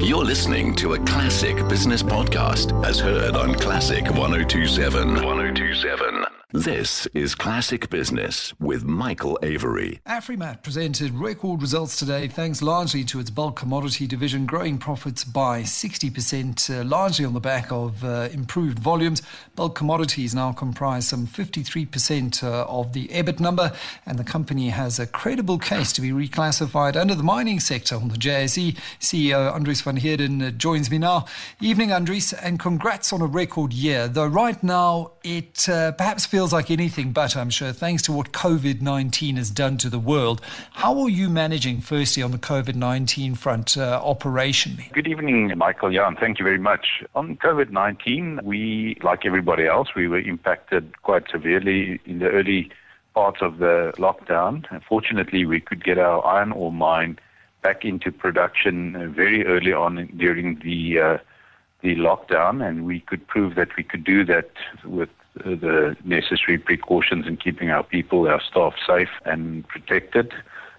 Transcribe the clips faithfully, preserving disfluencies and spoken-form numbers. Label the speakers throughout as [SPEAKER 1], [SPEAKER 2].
[SPEAKER 1] You're listening to a classic business podcast as heard on Classic one oh two point seven. one oh two point seven. This is Classic Business with Michael Avery.
[SPEAKER 2] Afrimat presented record results today thanks largely to its bulk commodity division growing profits by sixty percent, uh, largely on the back of uh, improved volumes. Bulk commodities now comprise some fifty-three percent uh, of the EBIT number, and the company has a credible case to be reclassified under the mining sector on the J S E. C E O Andries van Heerden uh, joins me now. Evening, Andries, and congrats on a record year, though right now it uh, perhaps feels like anything but, I'm sure, thanks to what COVID nineteen has done to the world. How are you managing, firstly, on the COVID nineteen front uh, operationally?
[SPEAKER 3] Good evening, Michael. Yeah, and thank you very much. On COVID nineteen, we, like everybody else, we were impacted quite severely in the early parts of the lockdown. Fortunately, we could get our iron ore mine back into production very early on during the uh, the lockdown, and we could prove that we could do that with the necessary precautions in keeping our people, our staff safe and protected.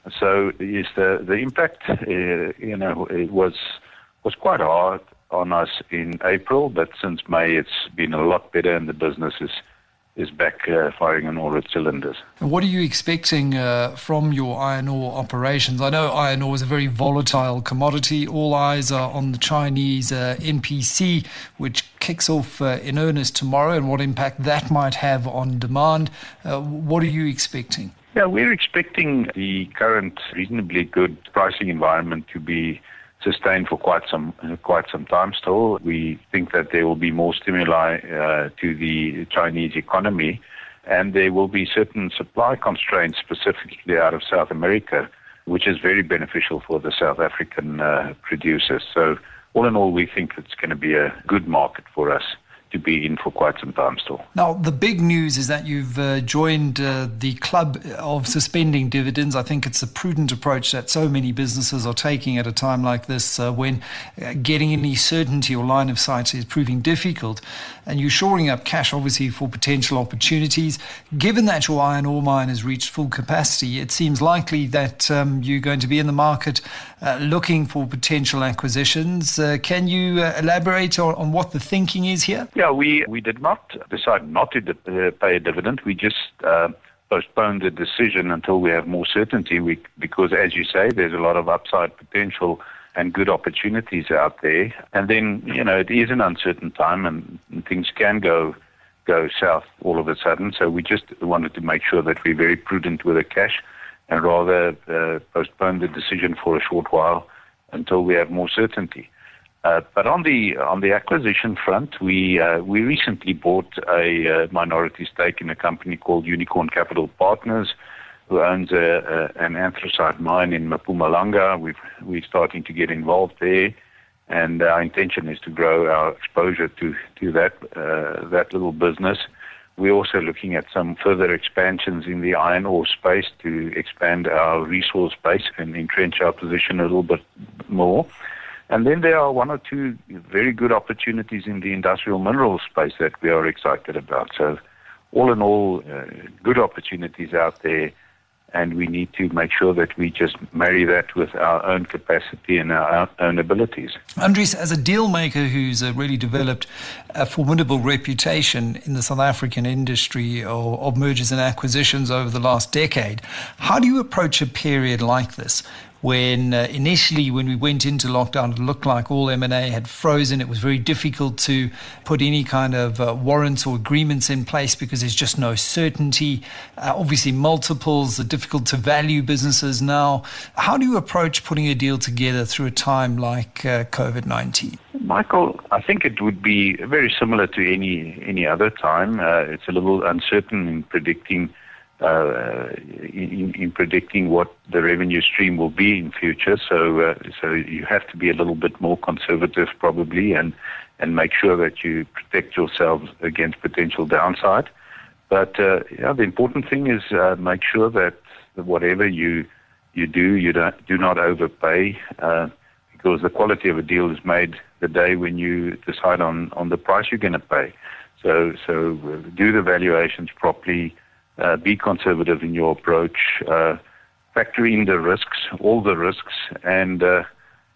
[SPEAKER 3] So yes, the the impact, uh, you know, it was was quite hard on us in April, but since May it's been a lot better, and the business is is back uh, firing on all its cylinders.
[SPEAKER 2] And what are you expecting uh, from your iron ore operations? I know iron ore is a very volatile commodity. All eyes are on the Chinese uh, N P C, which kicks off uh, in earnest tomorrow, and what impact that might have on demand. Uh, what are you expecting?
[SPEAKER 3] Yeah, we're expecting the current reasonably good pricing environment to be sustained for quite some uh, quite some time still. We think that there will be more stimuli uh, to the Chinese economy, and there will be certain supply constraints specifically out of South America, which is very beneficial for the South African uh, producers. So all in all, we think it's going to be a good market for us to be in for quite some time still.
[SPEAKER 2] Now, the big news is that you've uh, joined uh, the club of suspending dividends. I think it's a prudent approach that so many businesses are taking at a time like this uh, when uh, getting any certainty or line of sight is proving difficult. And you're shoring up cash, obviously, for potential opportunities. Given that your iron ore mine has reached full capacity, it seems likely that um, you're going to be in the market uh, looking for potential acquisitions. Uh, can you uh, elaborate on, on what the thinking is here?
[SPEAKER 3] Yeah, we, we did not decide not to uh, pay a dividend. We just uh, postponed the decision until we have more certainty, we, because, as you say, there's a lot of upside potential and good opportunities out there. And then, you know, it is an uncertain time, and, and things can go go south all of a sudden. So we just wanted to make sure that we're very prudent with the cash and rather uh, postpone the decision for a short while until we have more certainty. Uh, but on the on the acquisition front, we uh, we recently bought a uh, minority stake in a company called Unicorn Capital Partners, who owns a, a, an anthracite mine in Mpumalanga. We've, we're starting to get involved there, and our intention is to grow our exposure to to that uh, that little business. We're also looking at some further expansions in the iron ore space to expand our resource base and entrench our position a little bit more. And then there are one or two very good opportunities in the industrial minerals space that we are excited about. So all in all, uh, good opportunities out there, and we need to make sure that we just marry that with our own capacity and our own abilities.
[SPEAKER 2] Andries, as a deal maker who's uh, really developed a formidable reputation in the South African industry of, of mergers and acquisitions over the last decade, how do you approach a period like this? When uh, initially, when we went into lockdown, it looked like all M and A had frozen. It was very difficult to put any kind of uh, warrants or agreements in place because there's just no certainty. Uh, obviously, multiples are difficult to value businesses now. How do you approach putting a deal together through a time like uh, COVID nineteen?
[SPEAKER 3] Michael, I think it would be very similar to any any other time. Uh, it's a little uncertain in predicting Uh, in, in predicting what the revenue stream will be in future. So uh, so you have to be a little bit more conservative probably, and, and make sure that you protect yourselves against potential downside. But uh, yeah, the important thing is uh, make sure that whatever you you do, you don't, do not overpay, uh, because the quality of a deal is made the day when you decide on, on the price you're going to pay. So, so do the valuations properly. Uh, be conservative in your approach, uh, factor in the risks, all the risks, and uh,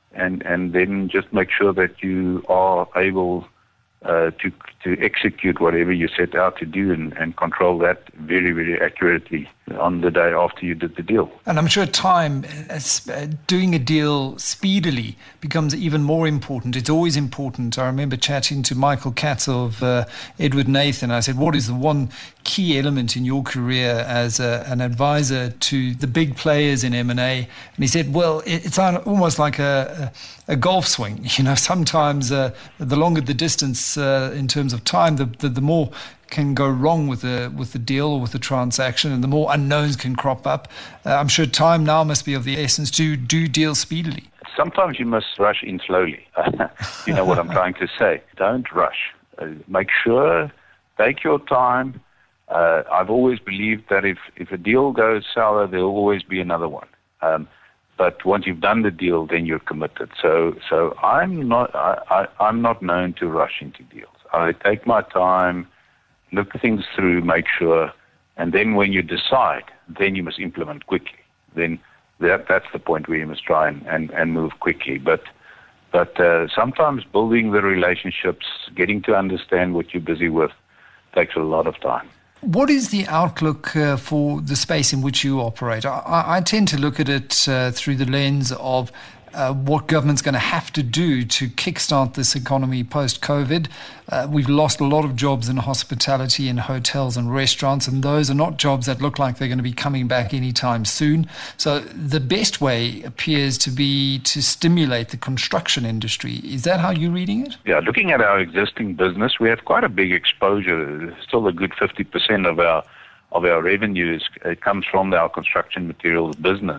[SPEAKER 3] and, and then just make sure that you are able uh, to to execute whatever you set out to do and, and control that very, very accurately on the day after you did the deal.
[SPEAKER 2] And I'm sure time, uh, doing a deal speedily becomes even more important. It's always important. I remember chatting to Michael Katz of uh, Edward Nathan. I said, what is the one key element in your career as a, an advisor to the big players in M and A? And he said, well, it, it's almost like a, a, a golf swing. You know, sometimes uh, the longer the distance uh, in terms of time, the, the, the more can go wrong with the with the deal or with the transaction, and the more unknowns can crop up. Uh, I'm sure time now must be of the essence to do deals speedily.
[SPEAKER 3] Sometimes you must rush in slowly. You know what I'm trying to say. Don't rush. Uh, make sure, take your time. Uh, I've always believed that if, if a deal goes sour, there'll always be another one. Um, but once you've done the deal, then you're committed. So so I'm not I, I, I'm not known to rush into deals. I take my time, look things through, make sure, and then when you decide, then you must implement quickly. Then that that's the point where you must try and, and, and move quickly. But but uh, sometimes building the relationships, getting to understand what you're busy with, takes a lot of time.
[SPEAKER 2] What is the outlook uh, for the space in which you operate? I, I tend to look at it uh, through the lens of Uh, what government's going to have to do to kickstart this economy post-COVID. Uh, we've lost a lot of jobs in hospitality, in hotels and restaurants, and those are not jobs that look like they're going to be coming back anytime soon. So the best way appears to be to stimulate the construction industry. Is that how you're reading it?
[SPEAKER 3] Yeah, looking at our existing business, we have quite a big exposure. Still a good fifty percent of our of our revenues it comes from our construction materials business.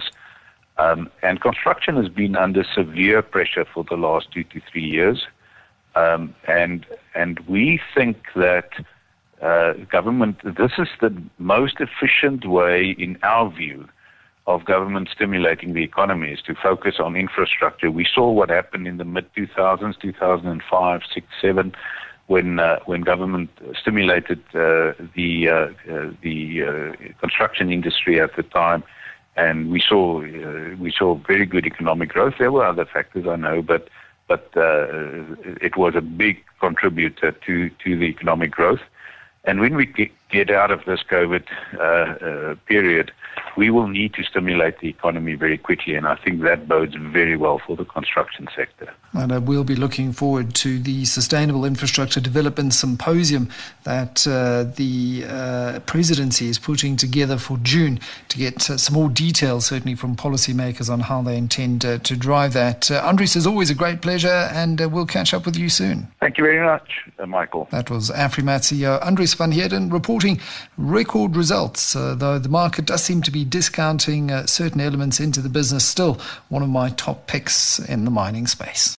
[SPEAKER 3] Um, and construction has been under severe pressure for the last two to three years. Um, and and we think that uh, government, this is the most efficient way, in our view, of government stimulating the economy is to focus on infrastructure. We saw what happened in the mid two thousands, two thousand five, six, seven, when uh, when government stimulated uh, the uh, uh, the uh, construction industry at the time. And we saw uh, we saw very good economic growth. There were other factors, I know, but but uh, it was a big contributor to, to the economic growth. And when we get out of this COVID uh, uh, period, we will need to stimulate the economy very quickly, and I think that bodes very well for the construction sector.
[SPEAKER 2] And uh, we'll be looking forward to the Sustainable Infrastructure Development Symposium that uh, the uh, presidency is putting together for June to get uh, some more details, certainly from policymakers, on how they intend uh, to drive that. Uh, Andries, it's always a great pleasure, and uh, we'll catch up with you soon.
[SPEAKER 3] Thank you very much, uh, Michael.
[SPEAKER 2] That was Afrimat C E O Andries van Heerden reporting record results, uh, though the market does seem to be discounting uh, certain elements into the business. Still one of my top picks in the mining space.